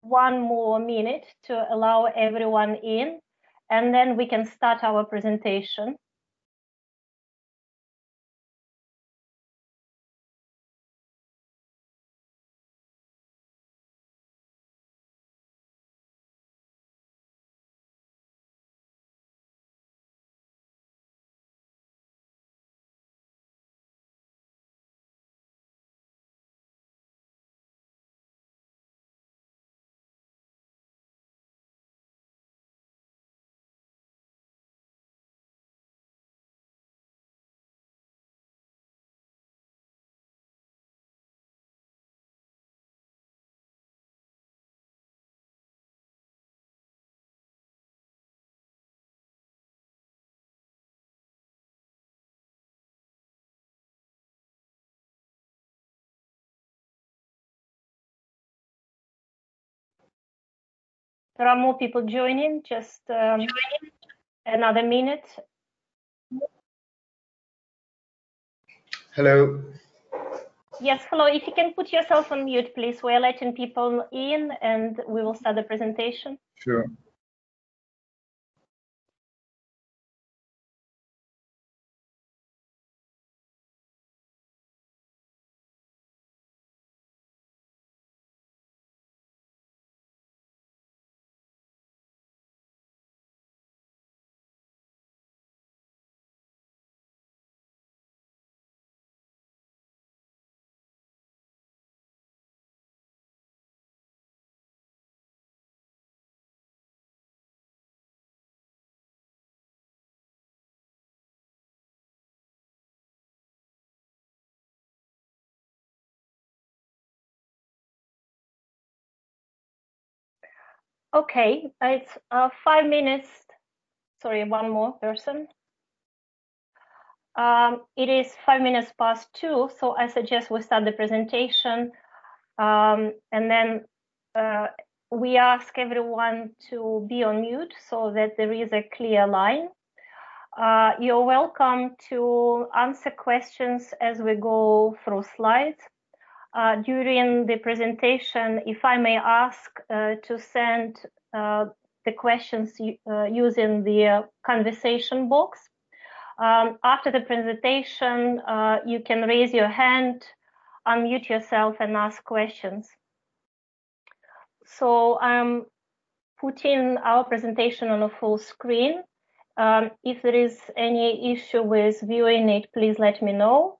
one more minute to allow everyone in, and then we can start our presentation. There are more people joining, just another minute. Hello. Yes, hello. If you can put yourself on mute, please. We're letting people in and we will start the presentation. Sure. Okay, it's 5 minutes. Sorry, one more person. It is 5 minutes past 2, so I suggest we start the presentation, and then we ask everyone to be on mute so that there is a clear line. You're welcome to answer questions as we go through slides. During the presentation, if I may ask to send the questions using the conversation box. After the presentation, you can raise your hand, unmute yourself and ask questions. So I'm putting our presentation on a full screen. If there is any issue with viewing it, please let me know.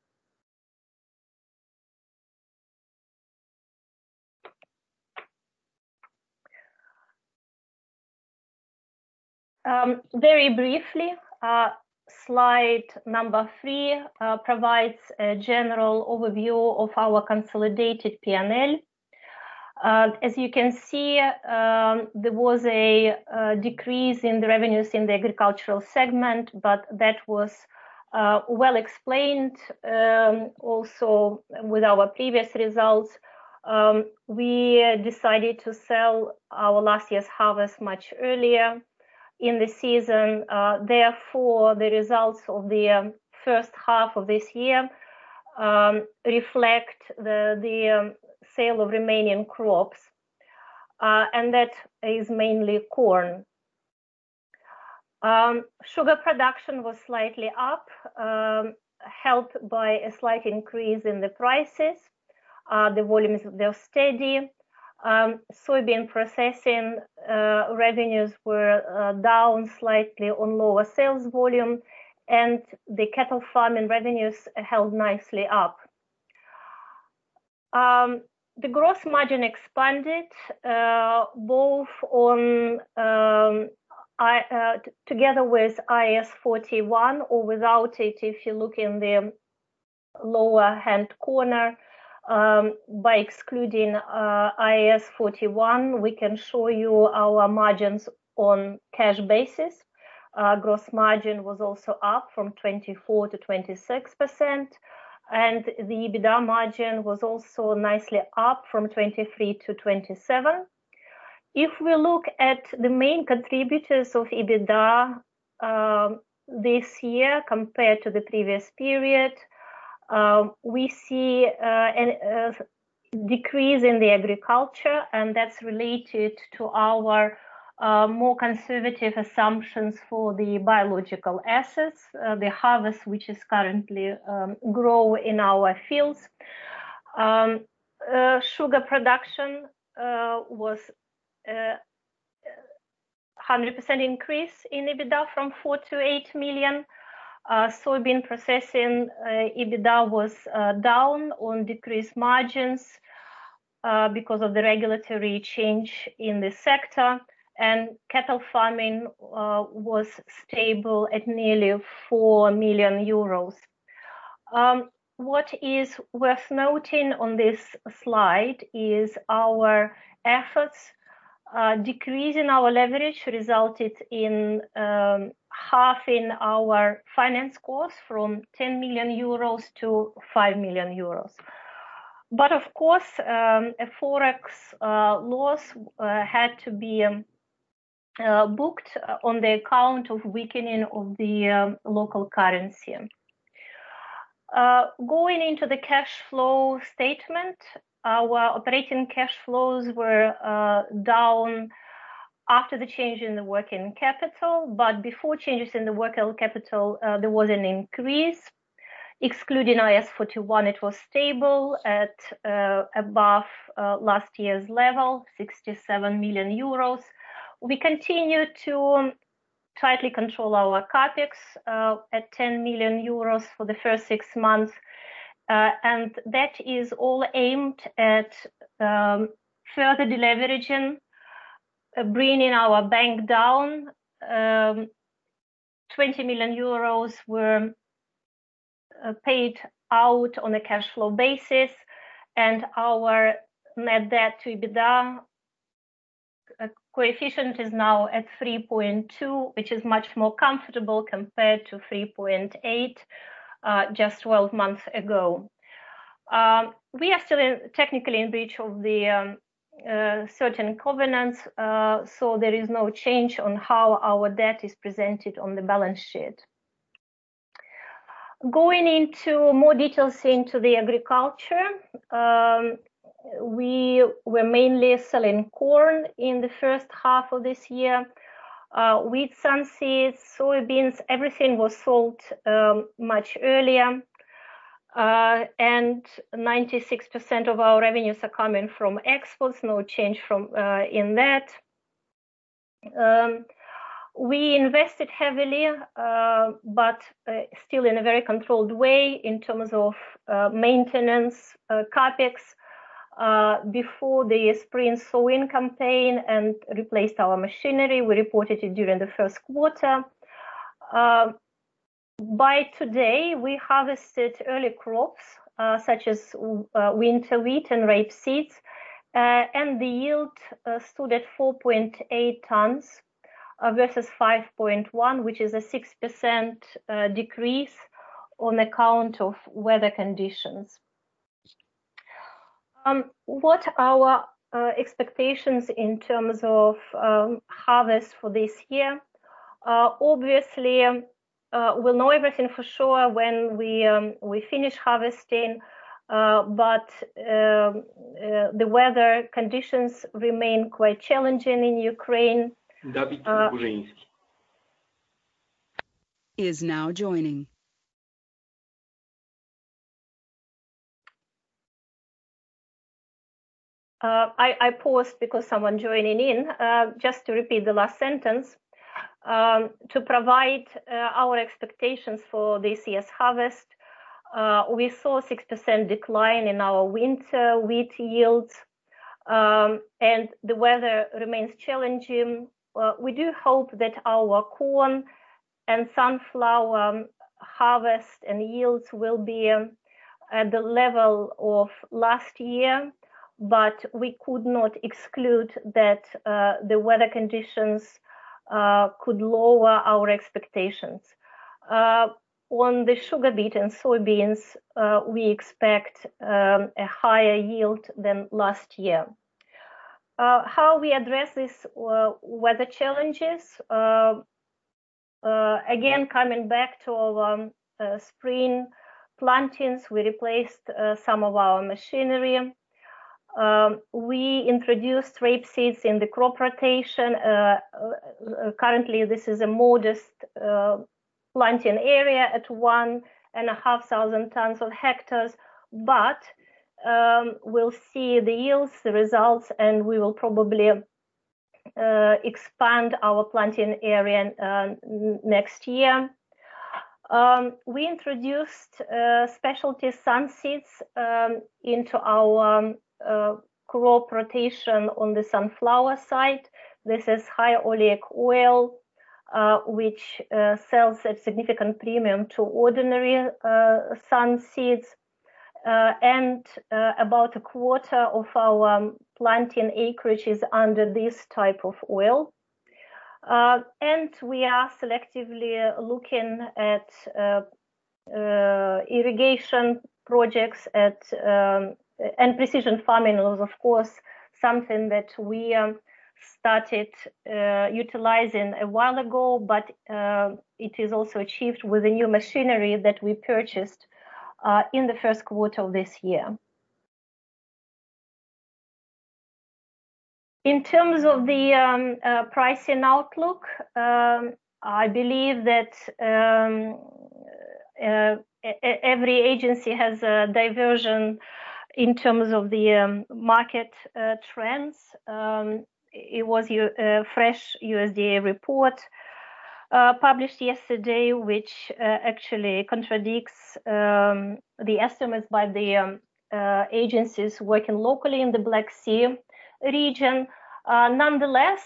Very briefly, slide number 3 provides a general overview of our consolidated P&L. As you can see, there was a decrease in the revenues in the agricultural segment, but that was well explained also with our previous results. We decided to sell our last year's harvest much earlier in the season. Therefore, the results of the first half of this year reflect the sale of remaining crops, and that is mainly corn. Sugar production was slightly up, helped by a slight increase in the prices. The volumes were steady. Soybean processing revenues were down slightly on lower sales volume, and the cattle farming revenues held nicely up. The gross margin expanded both on together with IAS 41 or without it. If you look in the lower hand corner, by excluding IAS 41, we can show you our margins on cash basis. Gross margin was also up from 24 to 26%, and the EBITDA margin was also nicely up from 23 to 27. If we look at the main contributors of EBITDA this year compared to the previous period, we see decrease in the agriculture, and that's related to our more conservative assumptions for the biological assets, the harvest which is currently grow in our fields. Sugar production was 100% increase in EBITDA from 4 to 8 million. Soybean processing EBITDA was down on decreased margins because of the regulatory change in the sector, and cattle farming was stable at nearly 4 million euros. What is worth noting on this slide is our efforts decreasing our leverage resulted in halving our finance costs from 10 million euros to 5 million euros. But of course, a forex loss had to be booked on the account of weakening of the local currency. Going into the cash flow statement, our operating cash flows were down after the change in the working capital, but before changes in the working capital, there was an increase. Excluding IAS 41, it was stable at above last year's level, 67 million euros. We continue to tightly control our capex at 10 million euros for the first 6 months. And that is all aimed at further deleveraging, bringing our bank down. 20 million euros were paid out on a cash flow basis, and our net debt to EBITDA coefficient is now at 3.2, which is much more comfortable compared to 3.8 just 12 months ago. We are still technically in breach of the certain covenants, so there is no change on how our debt is presented on the balance sheet. Going into more details into the agriculture, we were mainly selling corn in the first half of this year. Wheat, sunseeds, soybeans, everything was sold much earlier. And 96% of our revenues are coming from exports, no change from in that. We invested heavily, but still in a very controlled way in terms of maintenance, capex, before the spring sowing campaign and replaced our machinery. We reported it during the first quarter. By today, we harvested early crops, such as winter wheat and rape seeds, and the yield stood at 4.8 tons versus 5.1, which is a 6% decrease on account of weather conditions. What are our expectations in terms of harvest for this year? Obviously, we'll know everything for sure when we finish harvesting, but the weather conditions remain quite challenging in Ukraine. David Burzyński is now joining. I paused because someone joining in. Just to repeat the last sentence, to provide our expectations for this year's harvest, we saw a 6% decline in our winter wheat yields, and the weather remains challenging. We do hope that our corn and sunflower harvest and yields will be at the level of last year, but we could not exclude that the weather conditions could lower our expectations. On the sugar beet and soybeans, we expect a higher yield than last year. How we address these weather challenges? Again, coming back to our spring plantings, we replaced some of our machinery. We introduced rapeseeds in the crop rotation. Currently, this is a modest planting area at 1,500 tons of hectares, but we'll see the yields, the results, and we will probably expand our planting area next year. We introduced specialty sun seeds into our crop rotation on the sunflower side. This is high oleic oil, which sells at significant premium to ordinary sun seeds. And about a quarter of our planting acreage is under this type of oil. And we are selectively looking at irrigation projects and precision farming was, of course, something that we started utilizing a while ago, but it is also achieved with the new machinery that we purchased in the first quarter of this year. In terms of the pricing outlook, I believe that every agency has a diversion in terms of the market trends. It was a fresh USDA report published yesterday, which actually contradicts the estimates by the agencies working locally in the Black Sea region. Nonetheless,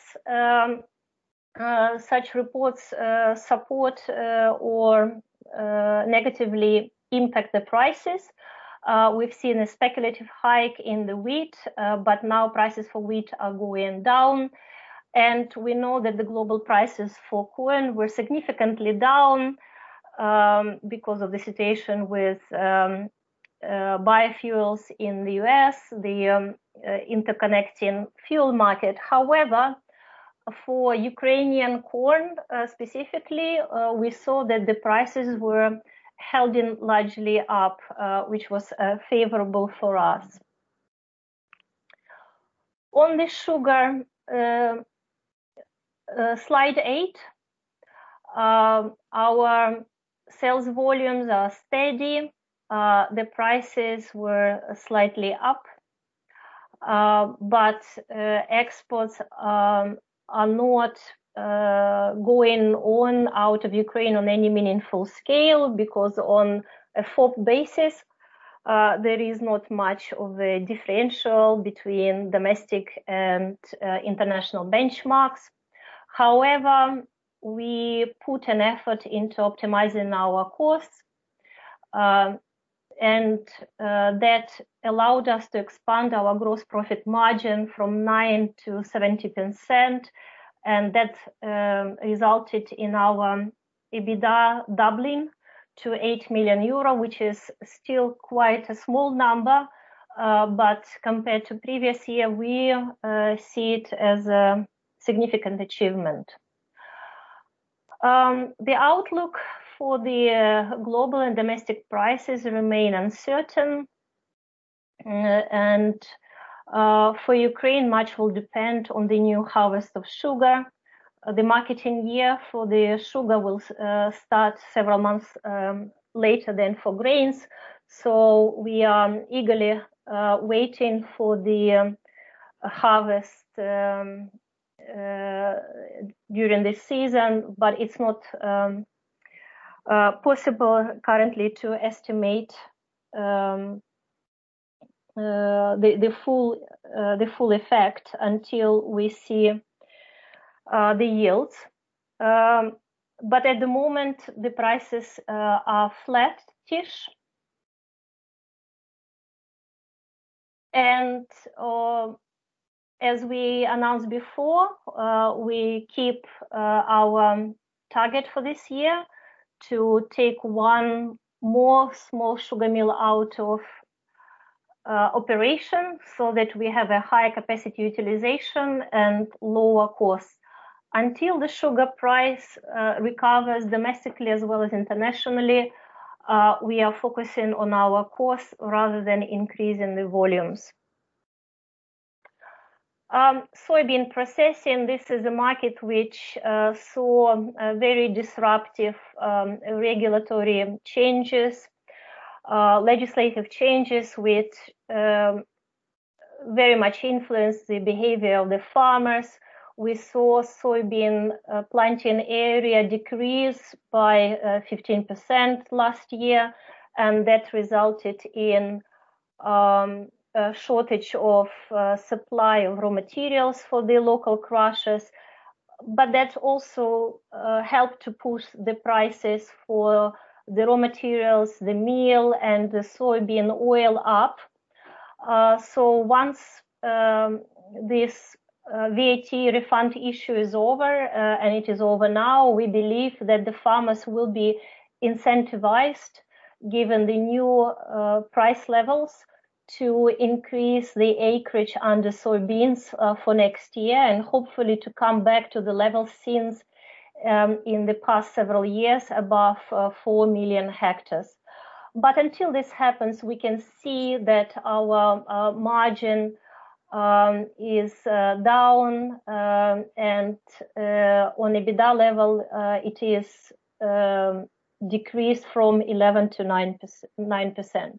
such reports support or negatively impact the prices. We've seen a speculative hike in the wheat, but now prices for wheat are going down. And we know that the global prices for corn were significantly down because of the situation with biofuels in the US, the interconnecting fuel market. However, for Ukrainian corn specifically, we saw that the prices were held in largely up, which was favorable for us. On the sugar, slide 8, our sales volumes are steady. The prices were slightly up, but exports are not going on out of Ukraine on any meaningful scale, because on a FOB basis, there is not much of a differential between domestic and international benchmarks. However, we put an effort into optimizing our costs, and that allowed us to expand our gross profit margin from 9 to 70%, and that resulted in our EBITDA doubling to 8 million euro, which is still quite a small number, but compared to previous year, we see it as a significant achievement. The outlook for the global and domestic prices remain uncertain, and for Ukraine, much will depend on the new harvest of sugar. The marketing year for the sugar will start several months later than for grains, so we are eagerly waiting for the harvest during this season, but it's not possible currently to estimate the full effect until we see the yields. But at the moment, the prices are flattish, and as we announced before, we keep our target for this year to take one more small sugar mill out of operation, so that we have a higher capacity utilization and lower costs. Until the sugar price recovers domestically as well as internationally, we are focusing on our costs rather than increasing the volumes. Soybean processing, this is a market which saw very disruptive regulatory changes, legislative changes which very much influenced the behavior of the farmers. We saw soybean planting area decrease by 15% last year, and that resulted in a shortage of supply of raw materials for the local crushers. But that also helped to push the prices for the raw materials, the meal, and the soybean oil up. So once this VAT refund issue is over, and it is over now, we believe that the farmers will be incentivized, given the new price levels, to increase the acreage under soybeans for next year, and hopefully to come back to the levels seen in the past several years, above 4 million hectares. But until this happens, we can see that our margin is down, and on EBITDA level, it is decreased from 11 to 9%.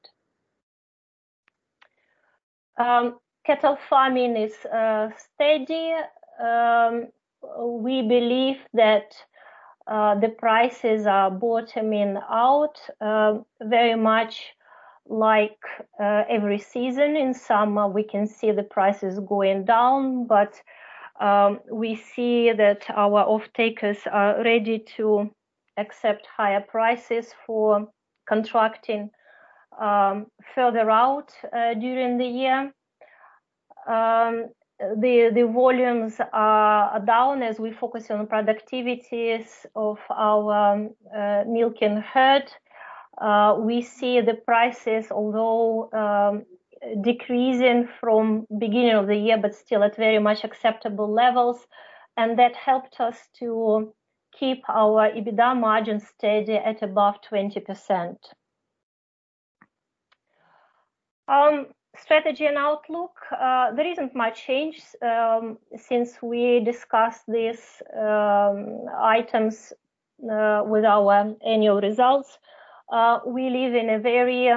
Cattle farming is steady. We believe that the prices are bottoming out, very much like every season. In summer, we can see the prices going down, but we see that our off-takers are ready to accept higher prices for contracting further out during the year. The volumes are down as we focus on productivities of our milking herd. We see the prices, although decreasing from beginning of the year, but still at very much acceptable levels, and that helped us to keep our EBITDA margin steady at above 20%. Strategy and outlook. There isn't much change since we discussed these items with our annual results. We live in a very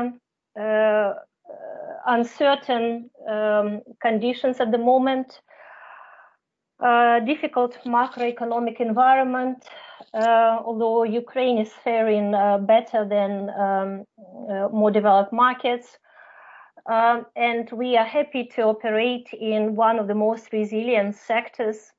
uncertain conditions at the moment. Difficult macroeconomic environment, although Ukraine is faring better than more developed markets. And we are happy to operate in one of the most resilient sectors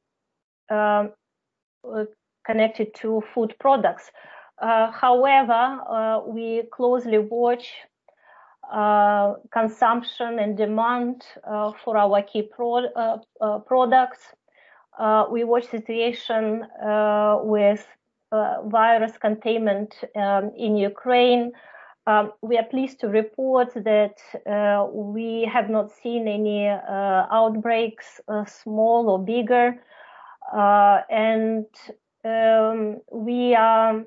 connected to food products. However, we closely watch consumption and demand for our key products. We watch situation with virus containment in Ukraine. We are pleased to report that we have not seen any outbreaks, small or bigger, and we are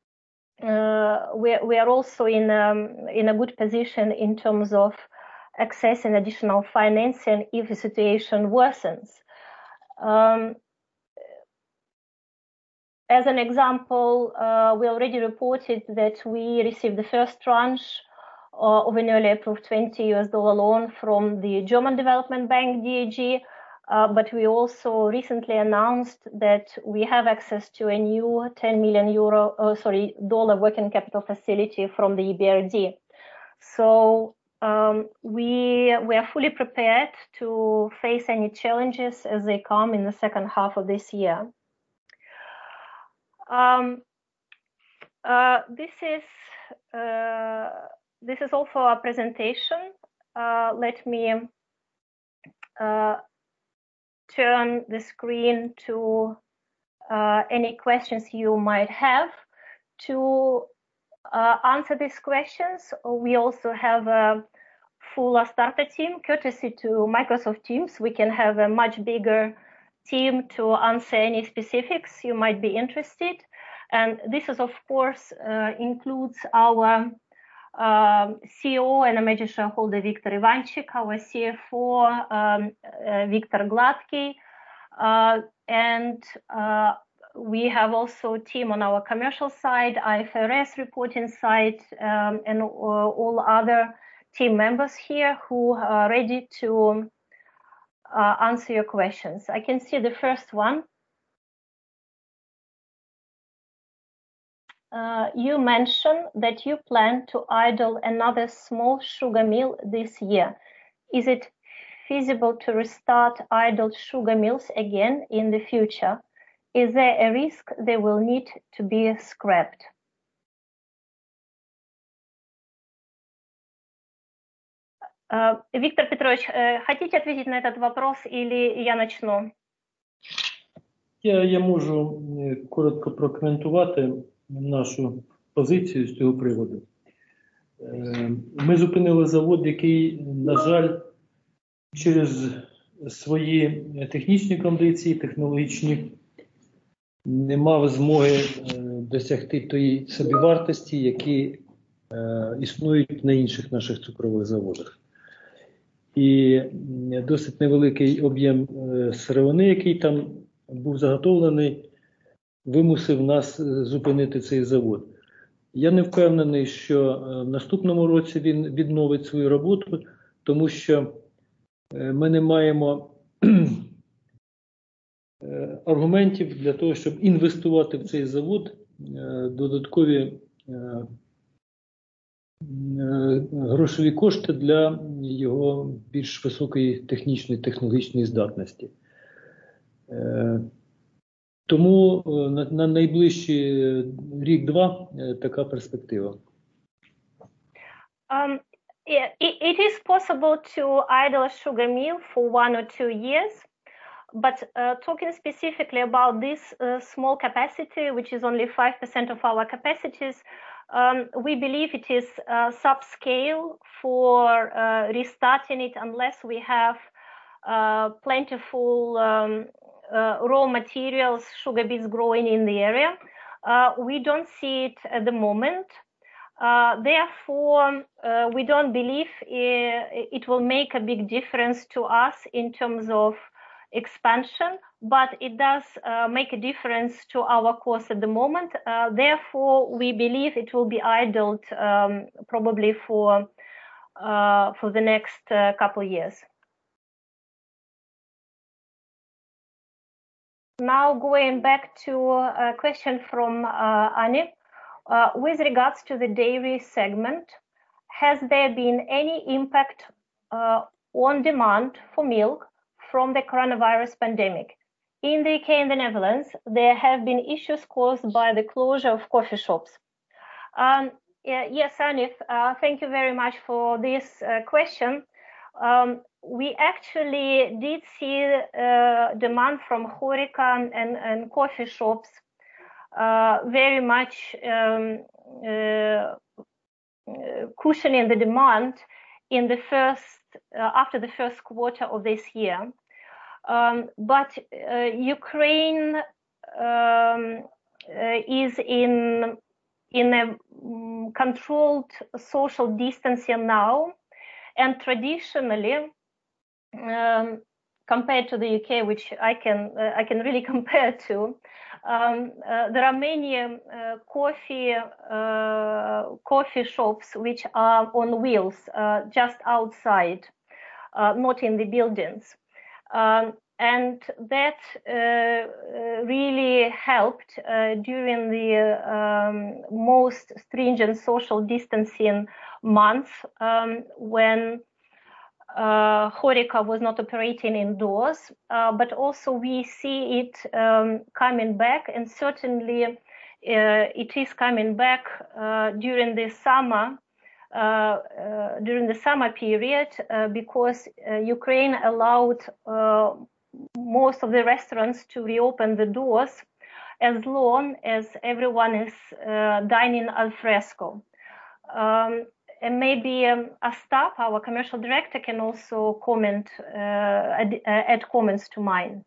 also in a good position in terms of accessing additional financing if the situation worsens. As an example, we already reported that we received the first tranche of an early approved $20 loan from the German Development Bank, DAG, but we also recently announced that we have access to a new $10 million working capital facility from the EBRD. So we are fully prepared to face any challenges as they come in the second half of this year. This is all for our presentation. Let me turn the screen to any questions you might have. To answer these questions, we also have a full Astarta team. Courtesy to Microsoft Teams, we can have a much bigger team to answer any specifics you might be interested. And this is, of course, includes our CEO and a major shareholder Viktor Ivanchik, our CFO Viktor Gladkey, and we have also a team on our commercial side, IFRS reporting side, and all other team members here who are ready to answer your questions. I can see the first one. You mentioned that you plan to idle another small sugar mill this year. Is it feasible to restart idle sugar mills again in the future? Is there a risk they will need to be scrapped? Виктор Петрович, хотите ответить на этот вопрос или я начну? Я можу коротко прокоментувати нашу позицію з цього приводу. Ми зупинили завод, який, на жаль, через свої технічні кондиції, технологічні, не мав змоги досягти тої собівартості, які існують на інших наших цукрових заводах. І досить невеликий об'єм сировини, який там був заготовлений, вимусив нас зупинити цей завод. Я не впевнений, що в наступному році він відновить свою роботу, тому що ми не маємо аргументів для того, щоб інвестувати в цей завод додаткові грошові кошти для його більш високої технічної, технологічної здатності. Тому на найближчі рік-два така перспектива. It is possible to idle a sugar mill for 1 or 2 years, but talking specifically about this small capacity, which is only 5% of our capacities, we believe it is subscale for restarting it unless we have plentiful raw materials, sugar beets growing in the area. We don't see it at the moment. Therefore, we don't believe it will make a big difference to us in terms of expansion, but it does make a difference to our cost at the moment. Therefore, we believe it will be idled probably for the next couple of years. Now going back to a question from Annie. With regards to the dairy segment, has there been any impact on demand for milk from the coronavirus pandemic? In the UK and the Netherlands, there have been issues caused by the closure of coffee shops. Yes, Anif, thank you very much for this question. We actually did see demand from HoReCa and coffee shops very much cushioning the demand in the after the first quarter of this year. But Ukraine is in a controlled social distancing now, and traditionally, compared to the UK, which I can really compare to, there are many coffee shops which are on wheels, just outside, not in the buildings, and that really helped during the most stringent social distancing months when HoReCa was not operating indoors, but also we see it coming back, and certainly it is coming back during the summer period because Ukraine allowed most of the restaurants to reopen the doors as long as everyone is dining al fresco. And maybe Astap, our commercial director, can also comment, add comments to mine.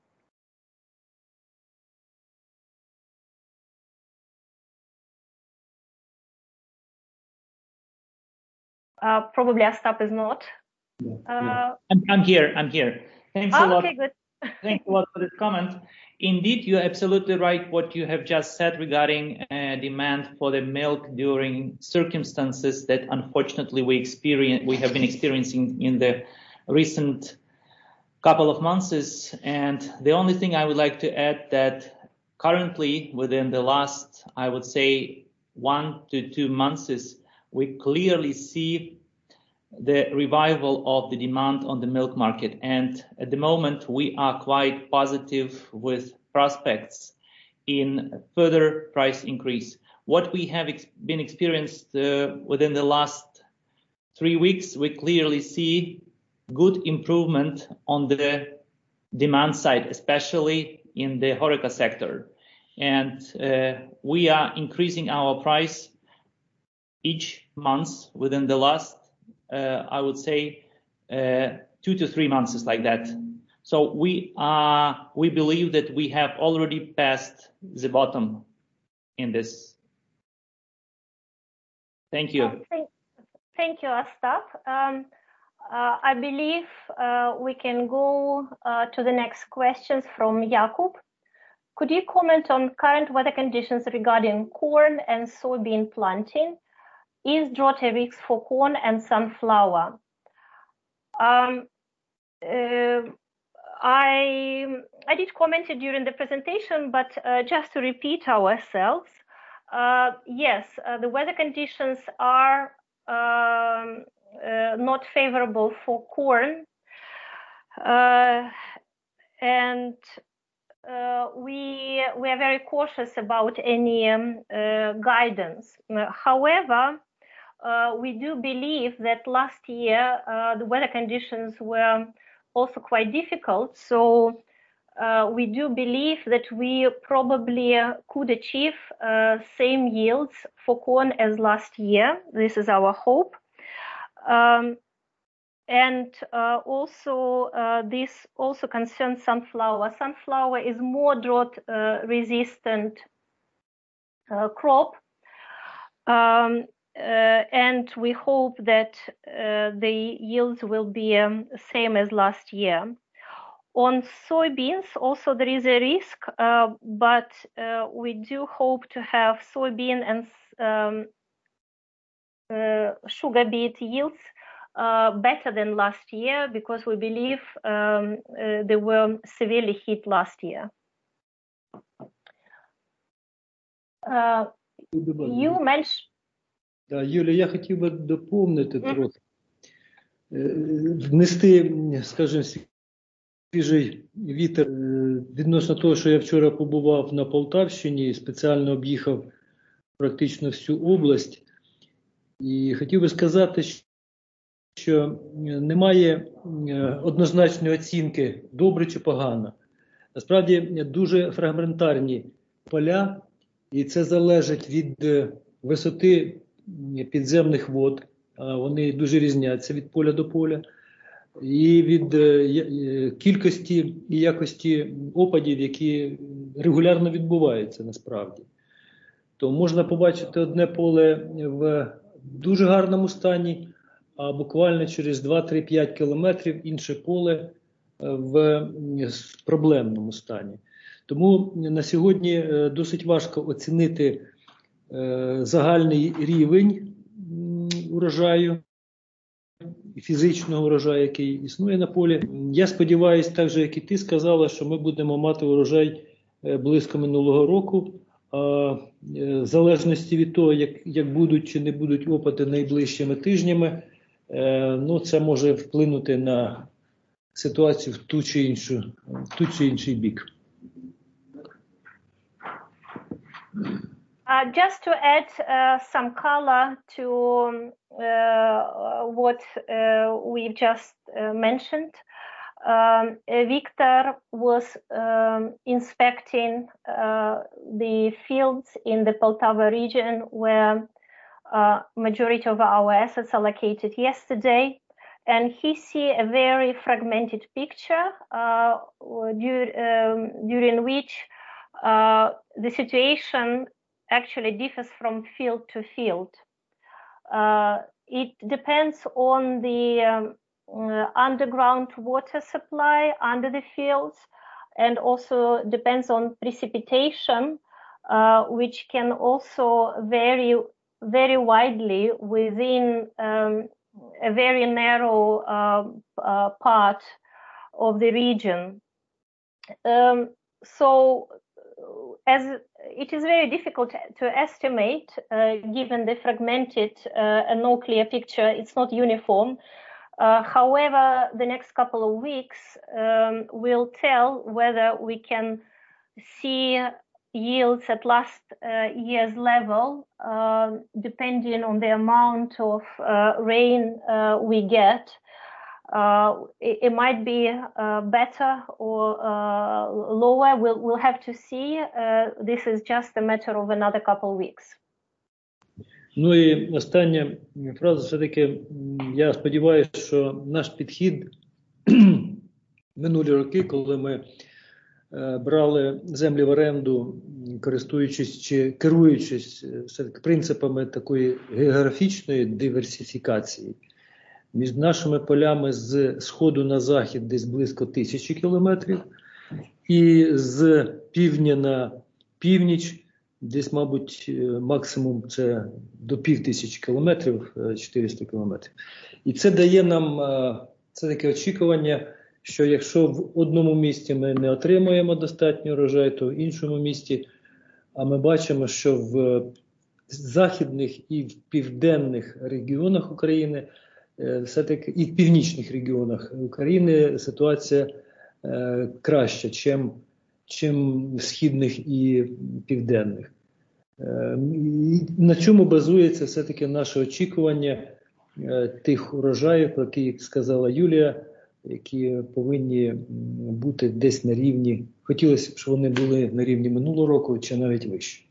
Probably Astap is not. I'm here. Thanks a lot. Okay, good. Thanks a lot for this comment. Indeed, you're absolutely right what you have just said regarding demand for the milk during circumstances that unfortunately we have been experiencing in the recent couple of months. And the only thing I would like to add that currently within the last, I would say, 1 to 2 months, we clearly see the revival of the demand on the milk market. And at the moment, we are quite positive with prospects in further price increase. What we have been experienced within the last 3 weeks, we clearly see good improvement on the demand side, especially in the HoReCa sector. And we are increasing our price each month within the last I would say 2 to 3 months like that. So we believe that we have already passed the bottom in this. Thank you. Thank you, Astap. I believe we can go to the next questions from Jakub. Could you comment on current weather conditions regarding corn and soybean planting? Is drought a risk for corn and sunflower? I did comment it during the presentation, but just to repeat ourselves, yes, the weather conditions are not favorable for corn, and we are very cautious about any guidance. However, we do believe that last year the weather conditions were also quite difficult. So we do believe that we probably could achieve same yields for corn as last year. This is our hope. And also this also concerns sunflower. Sunflower is more drought resistant crop. And we hope that the yields will be same as last year. On soybeans, also there is a risk, but we do hope to have soybean and sugar beet yields better than last year, because we believe they were severely hit last year. You mentioned... Юля, я хотів би доповнити трохи, внести, скажімо, свіжий вітер відносно того, що я вчора побував на Полтавщині і спеціально об'їхав практично всю область. І хотів би сказати, що немає однозначної оцінки, добре чи погано. Насправді дуже фрагментарні поля, і це залежить від висоти підземних вод, вони дуже різняться від поля до поля, і від кількості і якості опадів, які регулярно відбуваються насправді. То можна побачити одне поле в дуже гарному стані, а буквально через 2-3-5 кілометрів інше поле в проблемному стані. Тому на сьогодні досить важко оцінити загальний рівень урожаю, фізичного урожаю, який існує на полі. Я сподіваюся, так же, як і ти сказала, що ми будемо мати урожай близько минулого року. В залежності від того, як будуть чи не будуть опади найближчими тижнями, це може вплинути на ситуацію в ту чи інший бік. Just to add some color to what we've just mentioned, Victor was inspecting the fields in the Poltava region where majority of our assets are located yesterday, and he see a very fragmented picture during which the situation actually differs from field to field. it depends on the underground water supply under the fields, and also depends on precipitation, which can also vary very widely within a very narrow part of the region. So as it is very difficult to estimate, given the fragmented and no clear picture, it's not uniform. However, the next couple of weeks will tell whether we can see yields at last year's level, depending on the amount of rain we get. It might be better or lower. We'll have to see. This is just a matter of another couple of weeks. Ну і остання фраза, все-таки я сподіваюся, що наш підхід минулі роки, коли ми брали землі в оренду, користуючись чи керуючись все-таки принципами такої географічної диверсифікації, між нашими полями з сходу на захід десь близько 1000 кілометрів, і з півдня на північ десь, мабуть, максимум це до 1500 кілометрів, 400 кілометрів. І це дає нам це таке очікування, що якщо в одному місті ми не отримуємо достатньо урожаю, то в іншому місті, а ми бачимо, що в західних і в південних регіонах України, все-таки і в північних регіонах України ситуація краща, чим в східних і південних. На чому базується все-таки наше очікування тих урожаїв, про які сказала Юлія, які повинні бути десь на рівні, хотілося б, щоб вони були на рівні минулого року чи навіть вище.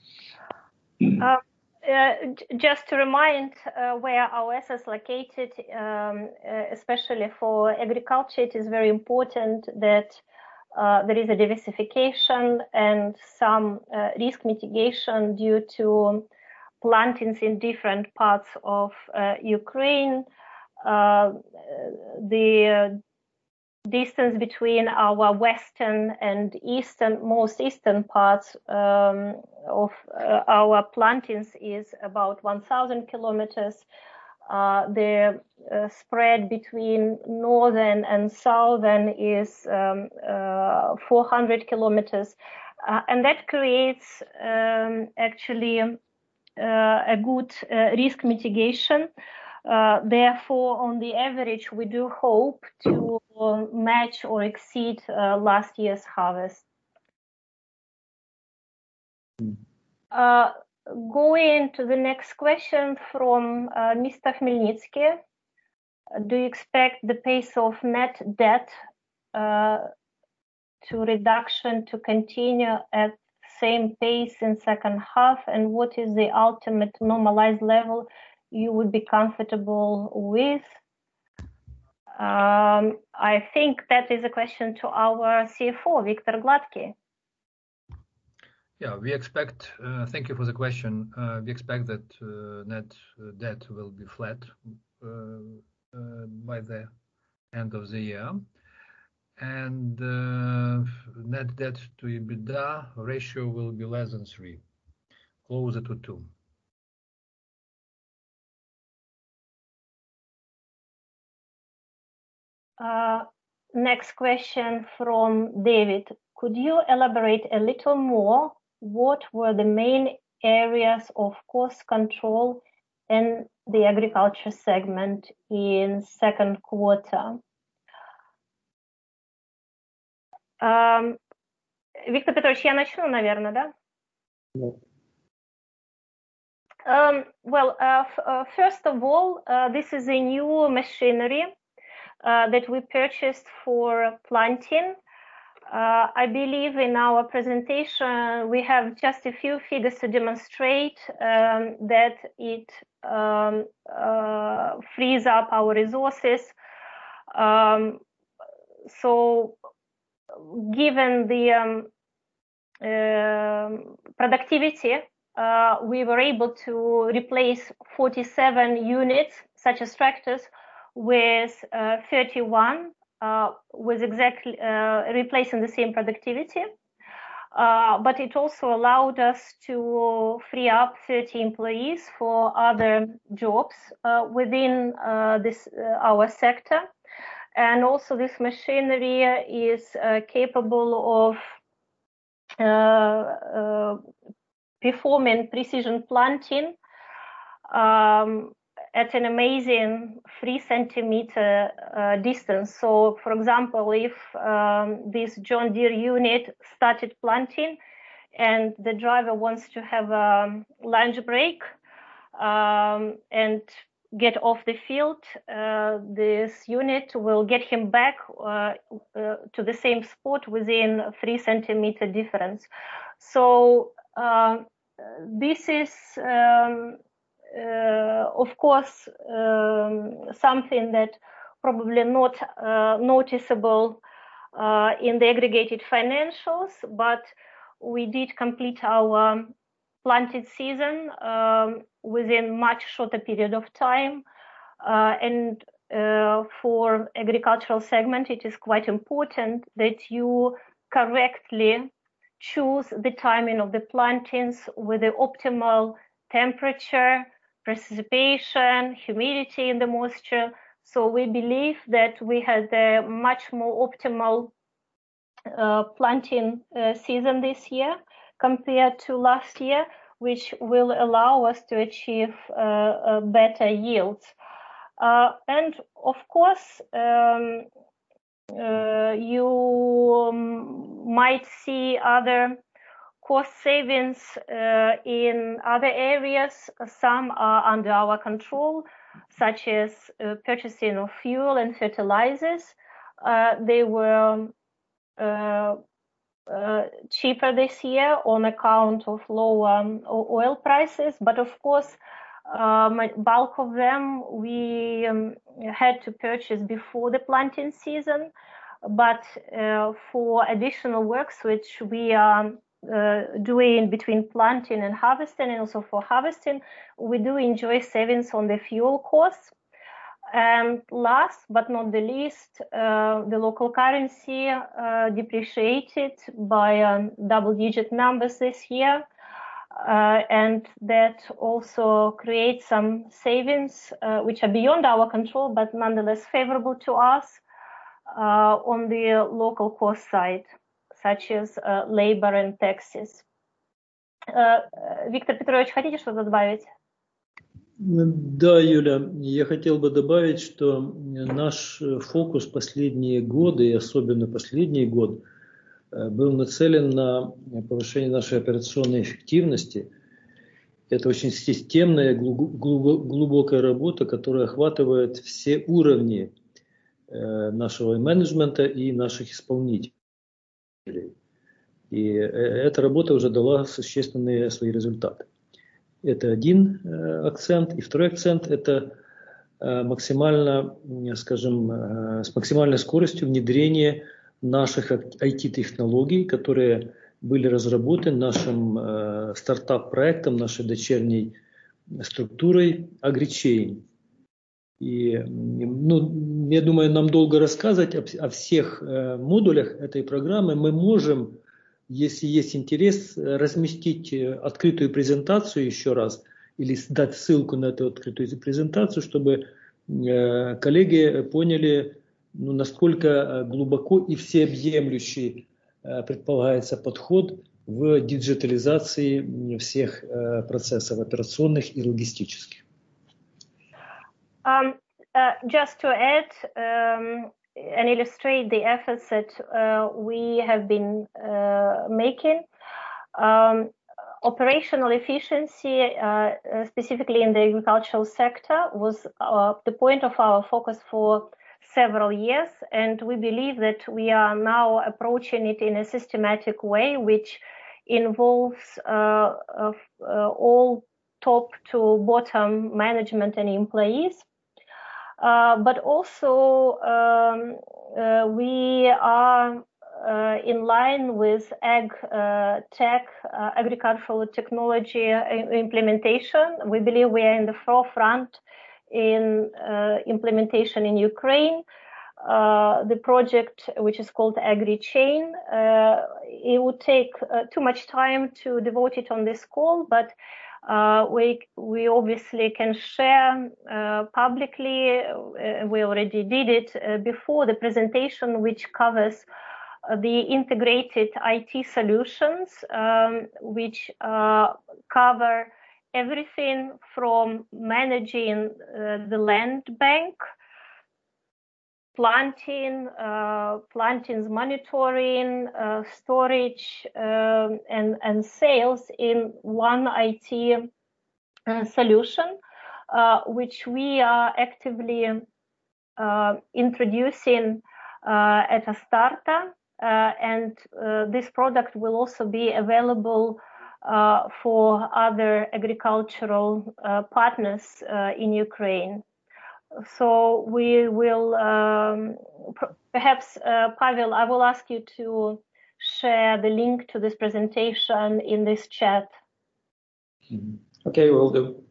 Just to remind where AOS is located, especially for agriculture, it is very important that there is a diversification and some risk mitigation due to plantings in different parts of Ukraine. The distance between our western and most eastern parts of our plantings is about 1,000 kilometers. The spread between northern and southern is 400 kilometers. And that creates actually a good risk mitigation. Therefore, on the average, we do hope to match or exceed last year's harvest. Going to the next question from Mr. Khmelnytsky. Do you expect the pace of net debt to reduction to continue at same pace in second half? And what is the ultimate normalized level you would be comfortable with? I think that is a question to our CFO, Viktor Gladky. Yeah, we expect, thank you for the question. We expect that net debt will be flat by the end of the year. And net debt to EBITDA ratio will be less than 3, closer to 2. Next question from David. Could you elaborate a little more? What were the main areas of cost control in the agriculture segment in second quarter? Виктор Петрович, я начну, наверное, да? Well, first of all, this is a new machinery that we purchased for planting. I believe in our presentation we have just a few figures to demonstrate that it frees up our resources. So given the productivity we were able to replace 47 units, such as tractors, with 31, with exactly replacing the same productivity. But it also allowed us to free up 30 employees for other jobs within our sector. And also this machinery is capable of performing precision planting at an amazing 3 centimeter distance. So, for example, if this John Deere unit started planting and the driver wants to have a lunch break and get off the field, this unit will get him back to the same spot within 3 centimeter difference. So this is of course something that probably not noticeable in the aggregated financials, but we did complete our planted season within much shorter period of time, and for agricultural segment it is quite important that you correctly choose the timing of the plantings with the optimal temperature, precipitation, humidity in the moisture. So we believe that we had a much more optimal planting season this year compared to last year, which will allow us to achieve better yields. And of course, you might see other cost savings in other areas. Some are under our control, such as purchasing of fuel and fertilizers. They were cheaper this year on account of lower oil prices, but of course bulk of them we had to purchase before the planting season. But for additional works which we are doing between planting and harvesting, and also for harvesting, we do enjoy savings on the fuel costs. And last but not the least, the local currency depreciated by double-digit numbers this year, and that also creates some savings which are beyond our control, but nonetheless favorable to us on the local cost side, such as labor and taxes. Виктор Петрович, хотите что-то добавить? Да, Юля, я хотел бы добавить, что наш фокус последние годы, и особенно последний год, был нацелен на повышение нашей операционной эффективности. Это очень системная, глубокая работа, которая охватывает все уровни нашего менеджмента и наших исполнителей. И эта работа уже дала существенные свои результаты. Это один акцент. И второй акцент – это максимально, скажем, с максимальной скоростью внедрение наших IT-технологий, которые были разработаны нашим стартап-проектом, нашей дочерней структурой AgriChain. И, я думаю, нам долго рассказывать о всех модулях этой программы. Мы можем, если есть интерес, разместить открытую презентацию еще раз или дать ссылку на эту открытую презентацию, чтобы коллеги поняли, насколько глубоко и всеобъемлющий предполагается подход в диджитализации всех процессов операционных и логистических. Just to add and illustrate the efforts that we have been making, operational efficiency, specifically in the agricultural sector, was the point of our focus for several years, and we believe that we are now approaching it in a systematic way, which involves all top to bottom management and employees. But also we are in line with agricultural technology implementation. We believe we are in the forefront in implementation in Ukraine. The project, which is called AgriChain, it would take too much time to devote it on this call, but we obviously can share publicly. We already did it before the presentation, which covers the integrated IT solutions, which cover everything from managing the land bank, plantings monitoring, storage, and sales in one IT solution, which we are actively introducing at Astarta. And this product will also be available for other agricultural partners in Ukraine. So we will perhaps, Pavel, I will ask you to share the link to this presentation in this chat. Okay, will do.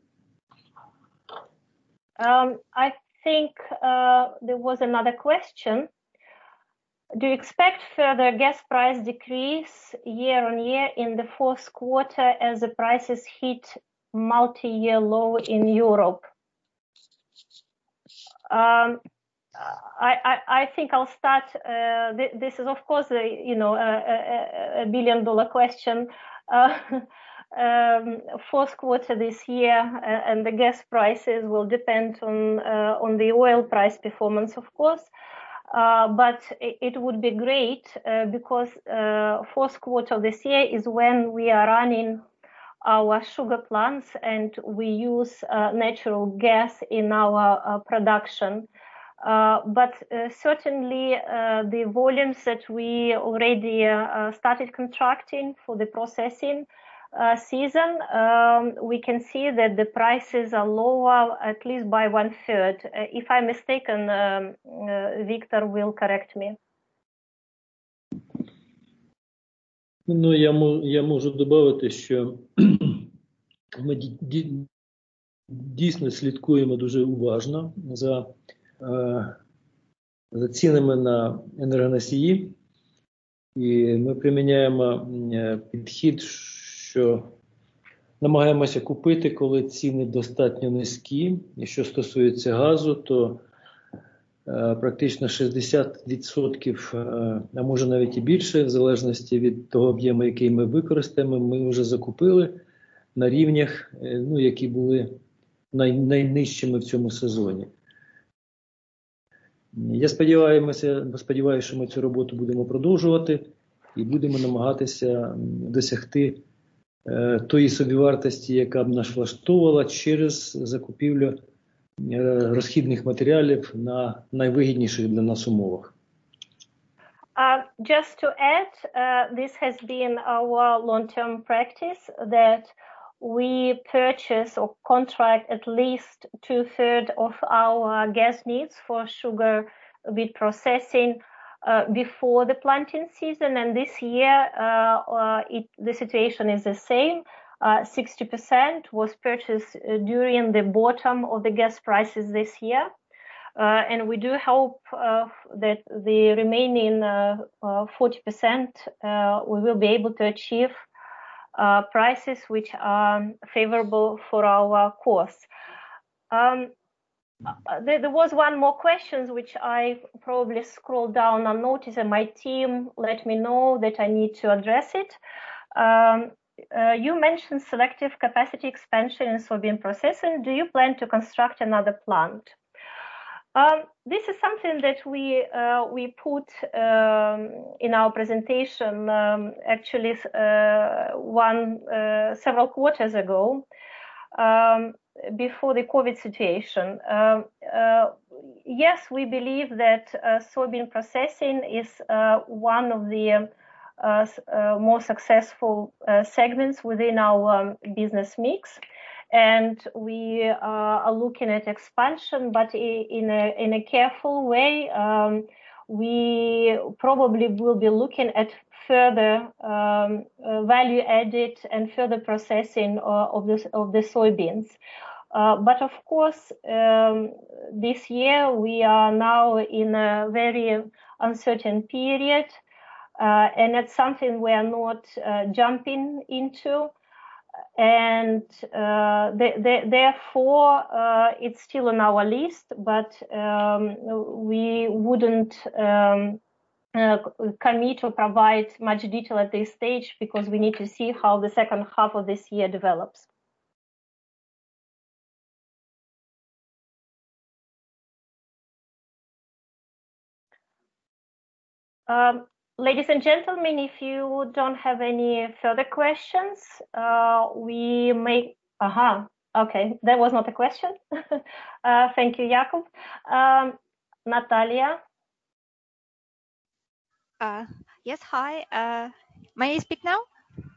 I think there was another question. Do you expect further gas price decrease year on year in the fourth quarter as the prices hit multi-year low in Europe? I think I'll start. This is, of course, a billion-dollar question. Fourth quarter this year, and the gas prices will depend on the oil price performance, of course. But it would be great because fourth quarter this year is when we are running our sugar plants and we use natural gas in our production. But certainly the volumes that we already started contracting for the processing season, we can see that the prices are lower at least by 1/3. If I'm mistaken, Victor will correct me. Ну, я можу додати, що ми дійсно слідкуємо дуже уважно за цінами на енергоносії, і ми приміняємо підхід, що намагаємося купити, коли ціни достатньо низькі. І що стосується газу, то практично 60%, а може навіть і більше, в залежності від того об'єму, який ми використаємо, ми вже закупили на рівнях, які були найнижчими в цьому сезоні. Я сподіваюся, що ми цю роботу будемо продовжувати і будемо намагатися досягти тої собівартості, яка б нас влаштовувала через закупівлю розхідних матеріалів на найвигідніших для нас умовах. Just to add, this has been our long-term practice that we purchase or contract at least 2/3 of our gas needs for sugar beet processing before the planting season, and this year the situation is the same. 60% was purchased during the bottom of the gas prices this year, and we do hope that the remaining 40% we will be able to achieve prices which are favorable for our costs. There was one more question which I probably scrolled down unnoticed, and my team let me know that I need to address it. You mentioned selective capacity expansion in soybean processing. Do you plan to construct another plant? This is something that we put in our presentation actually several quarters ago, before the COVID situation. Yes, we believe that soybean processing is one of the more successful segments within our business mix, and we are looking at expansion, but in a careful way. we probably will be looking at further value added and further processing of the soybeans. But of course, this year we are now in a very uncertain period, and it's something we are not jumping into. And therefore, it's still on our list, but we wouldn't commit or provide much detail at this stage because we need to see how the second half of this year develops. Ladies and gentlemen, if you don't have any further questions, we may... okay, that was not a question. Thank you, Jakub. Natalia? Yes, hi. May I speak now?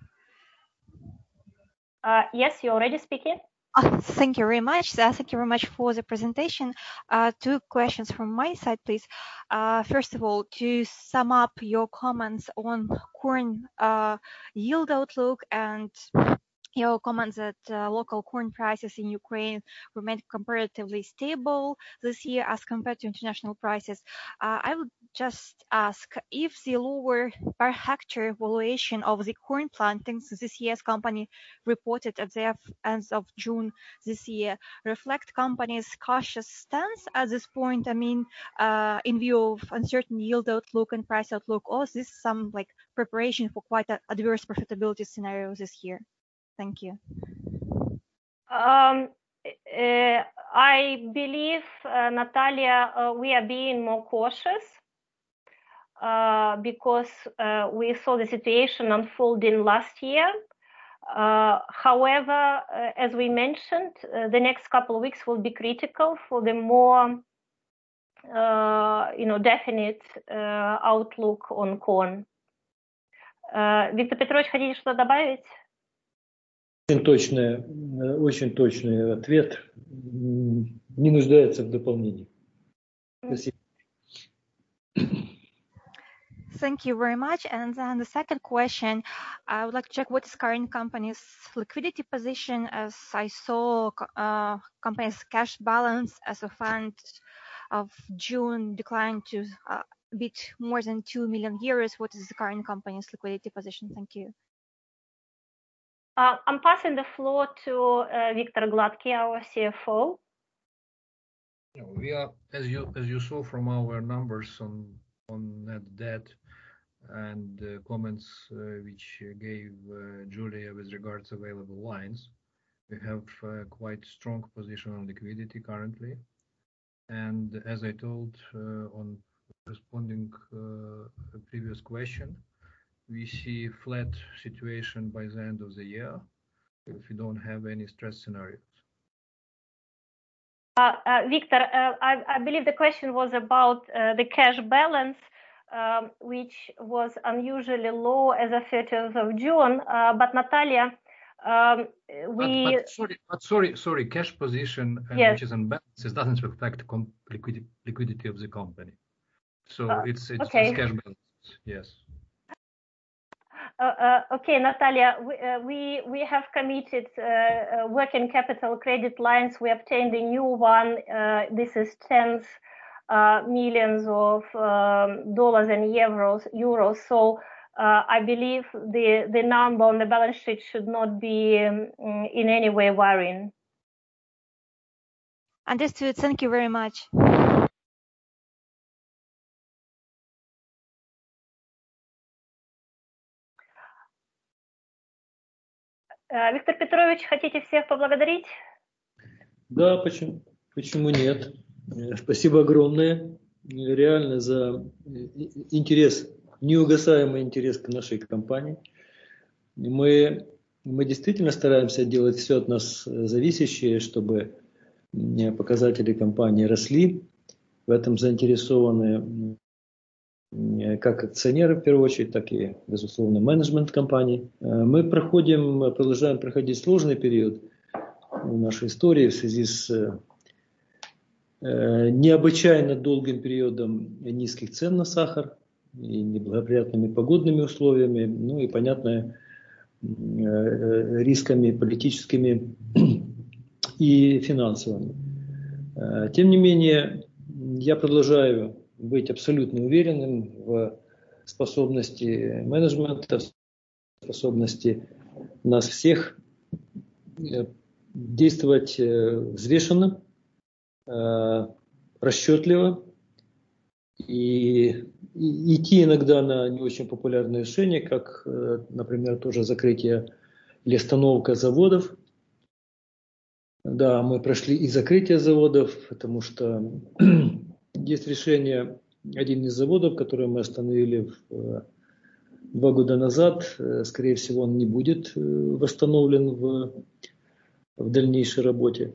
Yes, you're already speaking. Thank you very much. Thank you very much for the presentation. 2 questions from my side, please. First of all, to sum up your comments on corn yield outlook and your comments that local corn prices in Ukraine remain comparatively stable this year as compared to international prices. I would just ask if the lower per hectare valuation of the corn plantings this year's company reported at the end of June this year reflect company's cautious stance at this point, I mean, in view of uncertain yield outlook and price outlook, or is this some like preparation for quite an adverse profitability scenario this year? Thank you. I believe, Natalia, we are being more cautious because we saw the situation unfolding last year. However, as we mentioned, the next couple of weeks will be critical for the more, definite outlook on corn. Виктор Петрович, хотите что добавить? Очень точный ответ. Не нуждается в дополнении. Спасибо. Thank you very much. And then the second question, I would like to check what is current company's liquidity position, as I saw company's cash balance as of end of June declined to a bit more than 2 million euros. What is the current company's liquidity position? Thank you. I'm passing the floor to Viktor Gladkий, our CFO. We are, as you saw from our numbers on net debt and comments which gave Julia with regards to available lines, we have quite strong position on liquidity currently. And as I told on responding a previous question, we see flat situation by the end of the year if we don't have any stress scenarios. Victor, I believe the question was about the cash balance, which was unusually low as of 30th of June. But Natalia, Sorry, cash position, yes, which is unbalanced, doesn't reflect liquidity of the company. So it's okay. Just cash balance, yes. Okay, Natalia, we have committed working capital credit lines. We obtained a new one. This is tens millions of dollars and euros. So I believe the number on the balance sheet should not be in any way worrying. Understood. Thank you very much. Виктор Петрович, хотите всех поблагодарить? Да, почему нет? Спасибо огромное, реально, за интерес, неугасаемый интерес к нашей компании. Мы действительно стараемся делать все от нас зависящее, чтобы показатели компании росли. В этом заинтересованы как акционеры, в первую очередь, так и, безусловно, менеджмент компании. Мы продолжаем проходить сложный период в нашей истории в связи с необычайно долгим периодом низких цен на сахар и неблагоприятными погодными условиями, ну и, понятно, рисками политическими и финансовыми. Тем не менее, я продолжаю быть абсолютно уверенным в способности менеджмента, в способности нас всех действовать взвешенно, расчетливо и идти иногда на не очень популярные решения, как, например, тоже закрытие или остановка заводов. Да, мы прошли и закрытие заводов, потому что есть решение, один из заводов, который мы остановили 2 года назад, скорее всего, он не будет восстановлен в дальнейшей работе.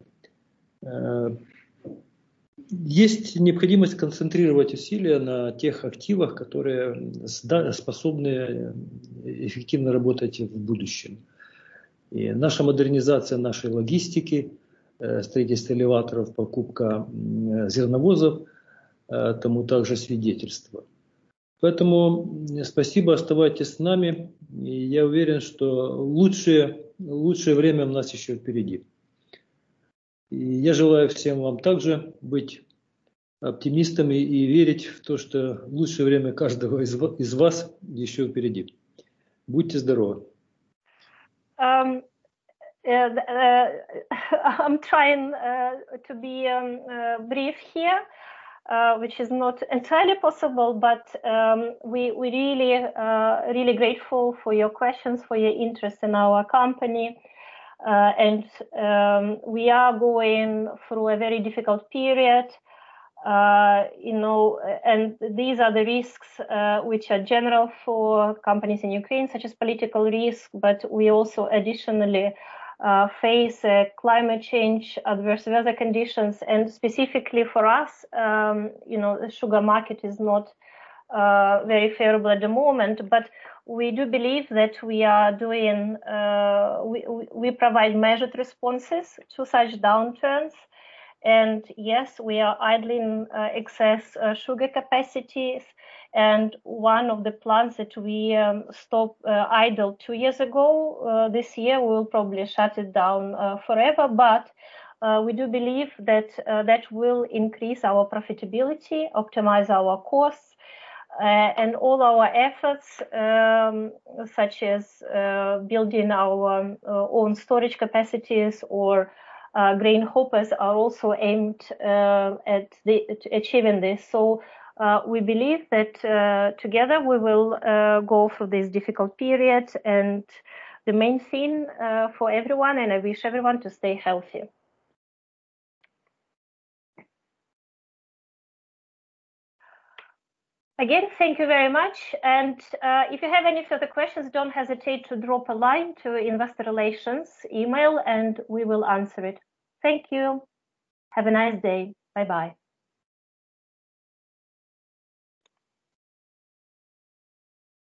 Есть необходимость концентрировать усилия на тех активах, которые способны эффективно работать в будущем. И наша модернизация нашей логистики, строительство элеваторов, покупка зерновозов тому также свидетельство. Поэтому спасибо, оставайтесь с нами. И я уверен, что лучшее время у нас еще впереди. И я желаю всем вам также быть оптимистами и верить в то, что лучшее время каждого из вас еще впереди. Будьте здоровы. I'm trying to be brief here, which is not entirely possible, but we really grateful for your questions, for your interest in our company. And we are going through a very difficult period, and these are the risks which are general for companies in Ukraine, such as political risk, but we also additionally face climate change, adverse weather conditions, and specifically for us, the sugar market is not very favorable at the moment, but we do believe that we are doing, we provide measured responses to such downturns. And yes, we are idling excess sugar capacities. And one of the plants that we stopped idle 2 years ago, this year we will probably shut it down forever. But we do believe that that will increase our profitability, optimize our costs, and all our efforts, such as building our own storage capacities or grain hoppers, are also aimed at achieving this. So we believe that together we will go through this difficult period. And the main thing for everyone, and I wish everyone to stay healthy. Again, thank you very much. And if you have any further questions, don't hesitate to drop a line to Investor Relations email and we will answer it. Thank you. Have a nice day. Bye-bye.